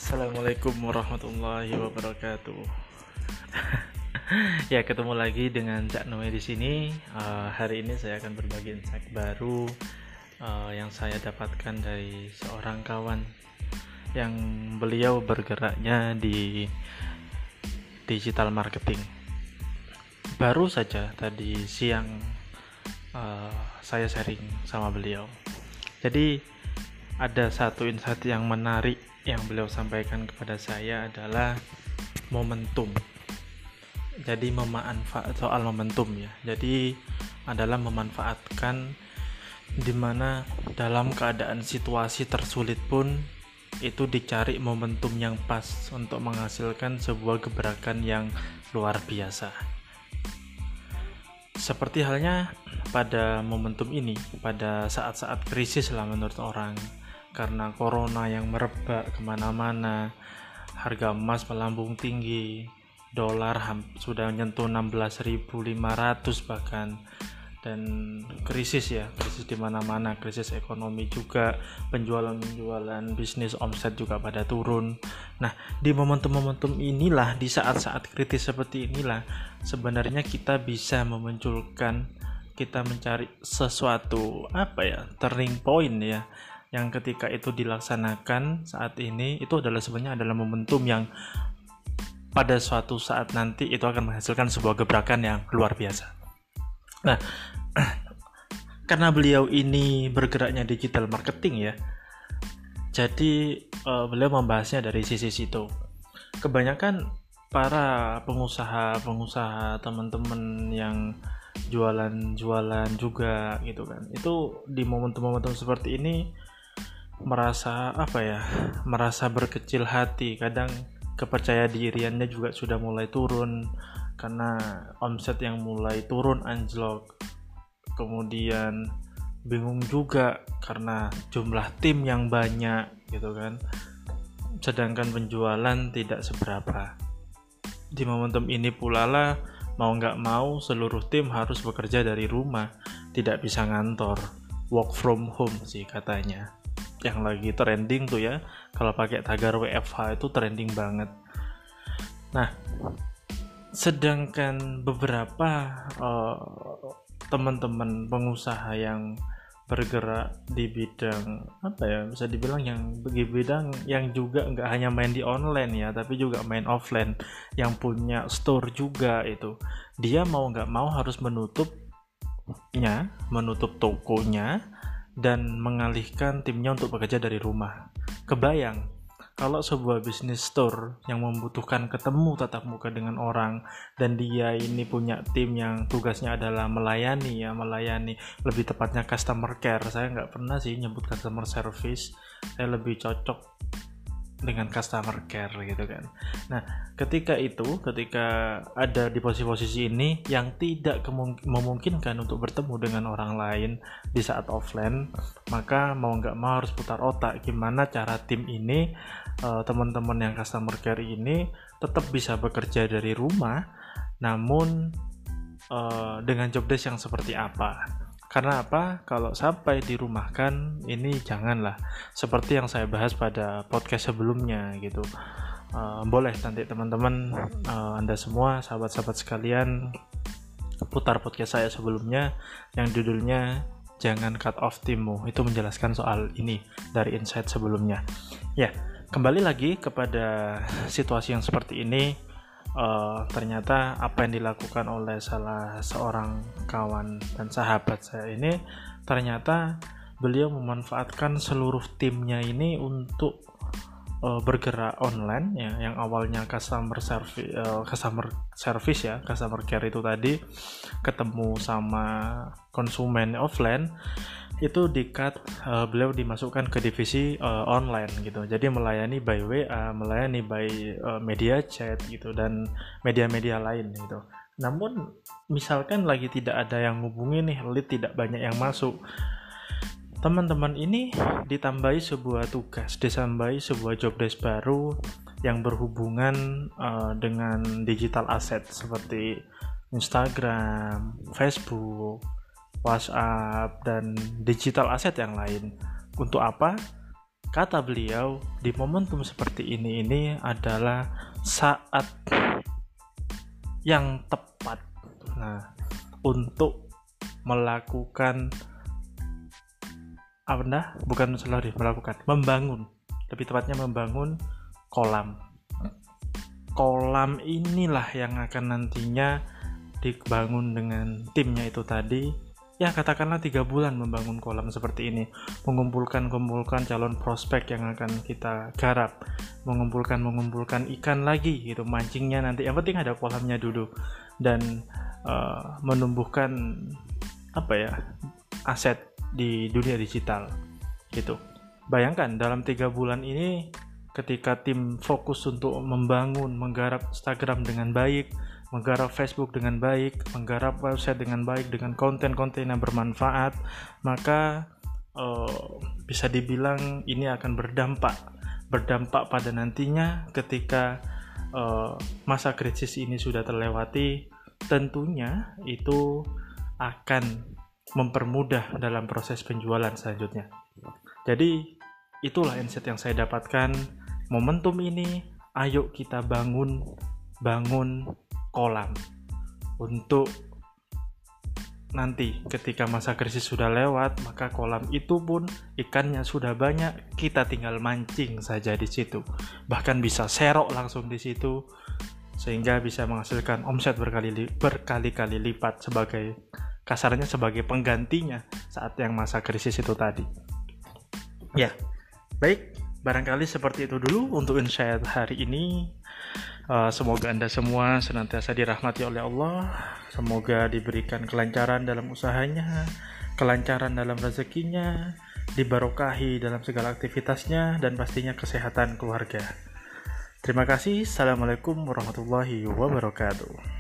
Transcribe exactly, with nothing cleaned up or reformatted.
Assalamualaikum warahmatullahi wabarakatuh. Ya, ketemu lagi dengan Cak Noe di sini. Uh, hari ini saya akan berbagi insight baru uh, yang saya dapatkan dari seorang kawan yang beliau bergeraknya di digital marketing. Baru saja tadi siang uh, saya sharing sama beliau. Jadi ada satu insight yang menarik yang beliau sampaikan kepada saya adalah momentum. Jadi memanfaat soal momentum ya. Jadi adalah memanfaatkan dimana dalam keadaan situasi tersulit pun itu dicari momentum yang pas untuk menghasilkan sebuah gebrakan yang luar biasa. Seperti halnya pada momentum ini, pada saat-saat krisis lah menurut orang, karena corona yang merebak kemana-mana, harga emas melambung tinggi, dolar sudah menyentuh enam belas ribu lima ratus bahkan, dan krisis ya, krisis di mana-mana, krisis ekonomi juga, penjualan-penjualan bisnis omset juga pada turun. Nah, di momentum-momentum inilah, di saat-saat kritis seperti inilah, sebenarnya kita bisa memunculkan, kita mencari sesuatu apa ya, turning point ya, yang ketika itu dilaksanakan saat ini itu adalah sebenarnya adalah momentum yang pada suatu saat nanti itu akan menghasilkan sebuah gebrakan yang luar biasa. Nah, karena beliau ini bergeraknya digital marketing ya, jadi uh, beliau membahasnya dari sisi situ. Kebanyakan para pengusaha-pengusaha, teman-teman yang jualan-jualan juga gitu kan, itu di momentum-momentum seperti ini merasa apa ya, merasa berkecil hati, kadang kepercayaan diriannya juga sudah mulai turun karena omset yang mulai turun anjlok, kemudian bingung juga karena jumlah tim yang banyak gitu kan, sedangkan penjualan tidak seberapa. Di momentum ini pula lah, mau nggak mau seluruh tim harus bekerja dari rumah, tidak bisa ngantor, work from home sih katanya. Yang lagi trending tuh ya, kalau pakai tagar W F H itu trending banget. Nah, sedangkan beberapa uh, teman-teman pengusaha yang bergerak di bidang apa ya, bisa dibilang yang di bidang yang juga nggak hanya main di online ya, tapi juga main offline, yang punya store juga, itu dia mau nggak mau harus menutupnya, menutup tokonya dan mengalihkan timnya untuk bekerja dari rumah. Kebayang kalau sebuah bisnis store yang membutuhkan ketemu tatap muka dengan orang, dan dia ini punya tim yang tugasnya adalah melayani ya, melayani lebih tepatnya customer care. Saya nggak pernah sih nyebut customer service, saya lebih cocok dengan customer care gitu kan. Nah, ketika itu, ketika ada di posisi-posisi ini yang tidak kemung- memungkinkan untuk bertemu dengan orang lain di saat offline, maka mau nggak mau harus putar otak gimana cara tim ini, uh, teman-teman yang customer care ini tetap bisa bekerja dari rumah, namun uh, dengan job desk yang seperti apa. Karena apa? Kalau sampai dirumahkan, ini janganlah seperti yang saya bahas pada podcast sebelumnya gitu. Uh, boleh nanti teman-teman, uh, Anda semua, sahabat-sahabat sekalian, putar podcast saya sebelumnya yang judulnya Jangan Cut Off Timmu. Itu menjelaskan soal ini dari insight sebelumnya. Ya, kembali lagi kepada situasi yang seperti ini. Uh, ternyata apa yang dilakukan oleh salah seorang kawan dan sahabat saya ini, ternyata beliau memanfaatkan seluruh timnya ini untuk uh, bergerak online ya, yang awalnya customer service, uh, customer service ya, customer care itu tadi, ketemu sama konsumen offline, itu di-cut, uh, beliau dimasukkan ke divisi uh, online gitu. Jadi melayani by W A, melayani by uh, media chat gitu, dan media-media lain gitu. Namun misalkan lagi tidak ada yang hubungi nih, lead tidak banyak yang masuk, teman-teman ini ditambahi sebuah tugas, ditambahi sebuah job desk baru yang berhubungan uh, dengan digital asset seperti Instagram, Facebook, WhatsApp, dan digital asset yang lain. Untuk apa? kata beliau, di momentum seperti ini ini adalah saat yang tepat nah untuk melakukan apa nah bukan sorry melakukan membangun lebih tepatnya membangun kolam kolam inilah yang akan nantinya dibangun dengan timnya itu tadi. Ya katakanlah tiga bulan membangun kolam seperti ini, mengumpulkan-kumpulkan calon prospek yang akan kita garap, mengumpulkan-mengumpulkan ikan lagi gitu, mancingnya nanti, yang penting ada kolamnya dulu, dan uh, menumbuhkan apa ya aset di dunia digital gitu. Bayangkan dalam tiga bulan ini ketika tim fokus untuk membangun, menggarap Instagram dengan baik, menggarap Facebook dengan baik, menggarap website dengan baik, dengan konten-konten yang bermanfaat, maka uh, bisa dibilang ini akan berdampak berdampak pada nantinya ketika uh, masa krisis ini sudah terlewati. Tentunya itu akan mempermudah dalam proses penjualan selanjutnya. Jadi itulah insight yang saya dapatkan. Momentum ini, ayo kita bangun bangun kolam untuk nanti ketika masa krisis sudah lewat, maka kolam itu pun ikannya sudah banyak, kita tinggal mancing saja di situ, bahkan bisa serok langsung di situ sehingga bisa menghasilkan omset berkali berkali-kali lipat sebagai kasarnya sebagai penggantinya saat yang masa krisis itu tadi. Ya, baik, barangkali seperti itu dulu untuk insight hari ini. Uh, semoga Anda semua senantiasa dirahmati oleh Allah. Semoga diberikan kelancaran dalam usahanya, kelancaran dalam rezekinya, dibarokahi dalam segala aktivitasnya, dan pastinya kesehatan keluarga. Terima kasih. Assalamualaikum warahmatullahi wabarakatuh.